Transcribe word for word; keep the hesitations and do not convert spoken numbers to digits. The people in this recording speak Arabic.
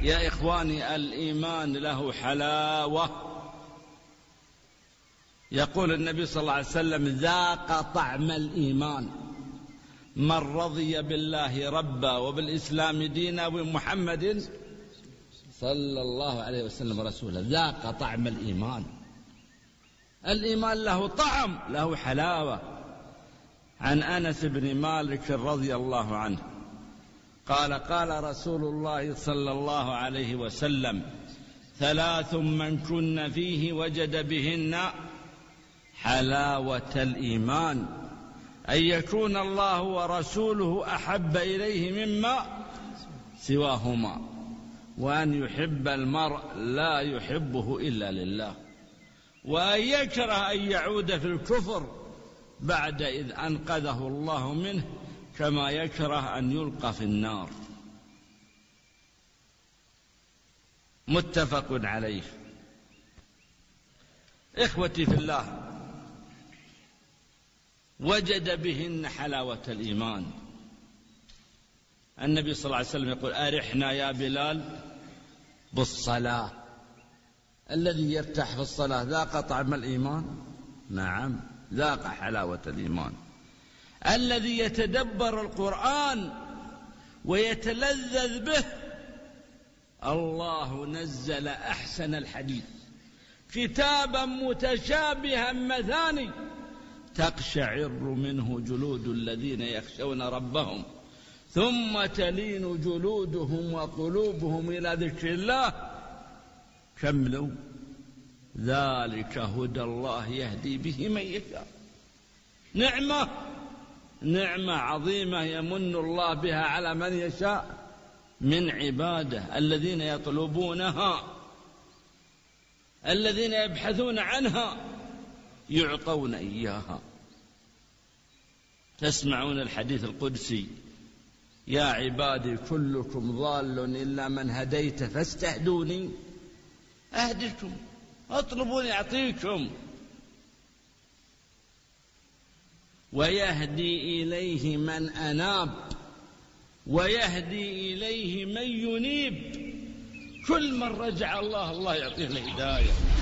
يا إخواني الإيمان له حلاوة. يقول النبي صلى الله عليه وسلم: ذاق طعم الإيمان من رضي بالله ربا وبالإسلام دينا ومحمد صلى الله عليه وسلم رسولا. ذاق طعم الإيمان. الإيمان له طعم، له حلاوة. عن أنس بن مالك رضي الله عنه قال: قال رسول الله صلى الله عليه وسلم: ثلاث من كن فيه وجد بهن حلاوة الإيمان: أن يكون الله ورسوله أحب إليه مما سواهما، وأن يحب المرء لا يحبه إلا لله، وأن يكره أن يعود في الكفر بعد إذ أنقذه الله منه، كما يكره أن يلقى في النار. متفق عليه. إخوتي في الله، وجد بهن حلاوة الإيمان. النبي صلى الله عليه وسلم يقول: أرحنا يا بلال بالصلاة. الذي يرتاح في الصلاة ذاق طعم الإيمان؟ نعم، ذاق حلاوة الإيمان. الذي يتدبر القرآن ويتلذذ به، الله نزل أحسن الحديث كتابا متشابها مثاني تقشعر منه جلود الذين يخشون ربهم ثم تلين جلودهم وقلوبهم إلى ذكر الله. كملوا: ذلك هدى الله يهدي به من يشاء. نعمة نعمة عظيمة يمن الله بها على من يشاء من عباده، الذين يطلبونها، الذين يبحثون عنها يعطون إياها. تسمعون الحديث القدسي: يا عبادي كلكم ضال إلا من هديت فاستهدوني أهدكم، اطلبوني أعطيكم. ويهدي إليه من أناب ويهدي إليه من ينيب. كل من رجع الله الله يعطيه الهداية.